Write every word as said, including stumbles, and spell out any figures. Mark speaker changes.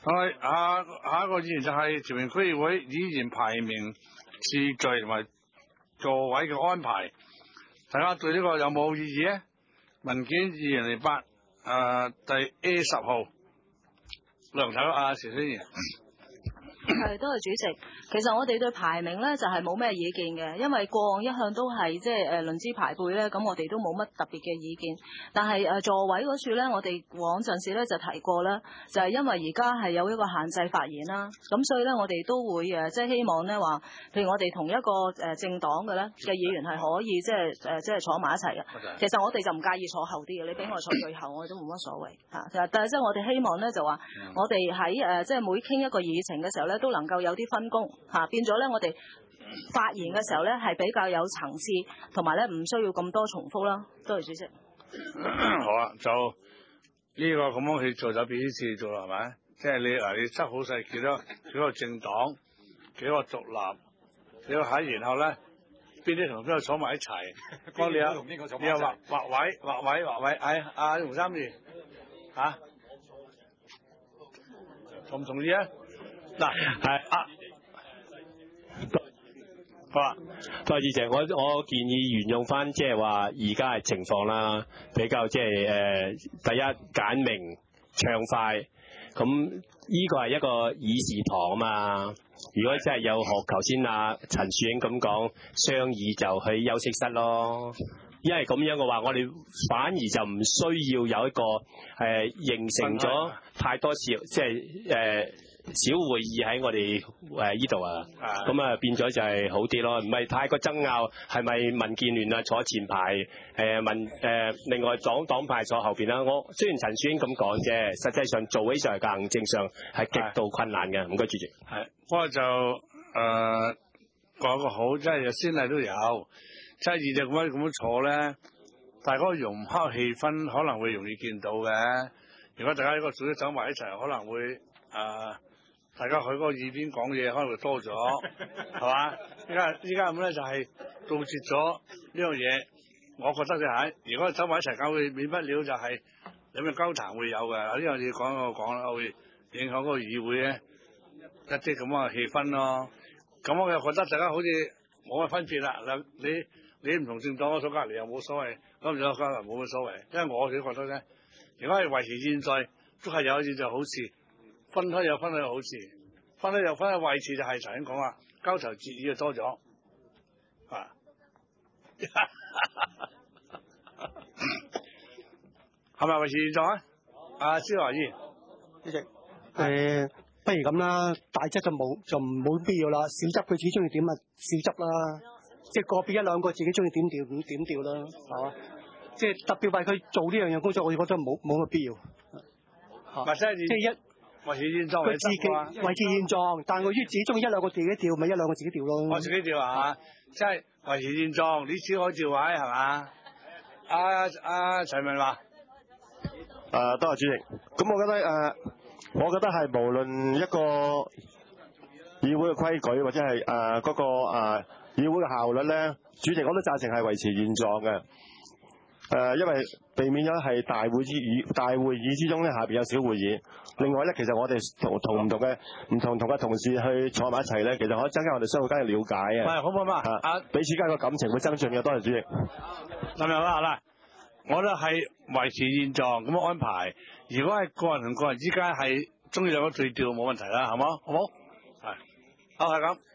Speaker 1: 好，下下一個議員就係屯門區議會議員排名次序同埋座位嘅安排，大家對呢個有冇異議咧？文件二零零八誒第 A 十號，梁太阿陳先生。
Speaker 2: 係，多謝主席。其實我哋對排名咧就係冇咩意見嘅，因為過往一向都係即係誒論資排輩咧，咁我哋都冇乜特別嘅意見。但係誒、呃、座位嗰處咧，我哋往陣時咧就提過啦，就係、是、因為而家係有一個限制發言啦，咁所以咧我哋都會誒即係希望咧話，譬如我哋同一個誒政黨嘅咧嘅議員係可以即係誒即係坐埋一齊嘅。其實我哋就唔介意坐後啲嘅，你俾我坐最後，我哋都冇乜所謂嚇。但係即係我哋希望咧就話，我哋喺誒即係每傾一個議程嘅時候咧，都能夠有啲分工嚇，變咗咧我哋發言嘅時候咧係比較有層次，同埋咧唔需要咁多重複啦。多謝主席。
Speaker 1: 好啊，就呢、這個咁樣去做就俾呢次做啦，係咪？即係你嗱，你執好晒幾多幾個政黨，幾個獨立，幾個喺，然後咧邊啲同邊個坐埋一齊？幫你啊，你又劃劃位劃位劃位，哎阿胡三爺嚇，同唔同意啊？嗱，係啊，好啊，
Speaker 3: 多謝主席，我我建議沿用翻即係話而家嘅情況啦，比較即係誒第一簡明暢快，咁呢個係一個議事堂啊嘛。如果真係有學頭先啊陳樹英咁講，商議就去休息室咯。因為咁樣嘅話，我哋反而就唔需要有一個誒、呃、形成咗太多小即係誒。呃小會議喺我哋誒呢度啊，咁啊變咗就係好啲咯，唔係太過爭拗，係咪民建聯啊坐前排，誒、呃、民誒、呃、另外黨黨派坐後邊啦。我雖然陳樹英咁講啫，實際上做起上嚟嘅行政上係極度困難嘅。唔該主席。
Speaker 1: 係，不過就誒講個好，即係先例都有，即係二隻咁樣咁樣坐咧，大家融洽氣氛可能會容易見到嘅。如果大家一個組織走埋一齊，可能會誒。呃大家佢嗰個耳邊講嘢可能會多咗，係嘛？依家依家咁咧就係杜絕咗呢樣嘢，我覺得就係、是，如果走埋一齊搞會免不了就係有咩交談會有嘅，呢樣嘢講我講啦，會影響嗰個議會咧一啲咁嘅氣氛咯。咁我又覺得大家好似冇乜分別啦。嗱，你你唔同政黨我坐隔離又冇所謂，咁唔坐隔離冇乜所謂，因為我自己覺得咧，如果係維持現在都係有嘢就好事。分開有分開好事，分開有分開位置就係頭先講啦，交頭接耳就多咗，啊，係咪維持現狀啊？阿蕭華姨，
Speaker 4: 主席，誒、呃，不如咁啦，大則就冇就冇必要啦，小則佢自己中意點啊，小則啦，即係個別一兩個自己中意點調咁點調啦，係嘛？即係特別為佢做呢樣嘢工作，我覺得冇冇乜必要。
Speaker 1: 唔係即係即係一。維持現狀，
Speaker 4: 佢自己維持現狀，但係我於自己中意一兩個自己調，咪一兩個自己調咯。
Speaker 1: 我自己調啊，即係維持現狀，你只可以調位係嘛？阿阿陳明華，
Speaker 5: 誒多謝主席。咁我覺得誒、呃，我覺得係無論一個議會嘅規矩或者係誒嗰個誒、呃、議會嘅效率咧，主席我都贊成係維持現狀嘅。誒、呃，因為避免咗係大會之議大會議之中咧，下邊有小會議。另外咧，其實我哋同同唔同嘅唔同同嘅同事去坐埋一齊咧，其實可以增加我哋相互間嘅了解啊。
Speaker 1: 係，好唔好嘛？啊，
Speaker 5: 彼此間個感情會增進嘅。多謝主席。
Speaker 1: 咁樣啦，啦，我覺得係維持現狀咁樣安排。如果係個人同個人之間係中意兩個對調，冇問題啦，係冇？好冇？係，啊係咁。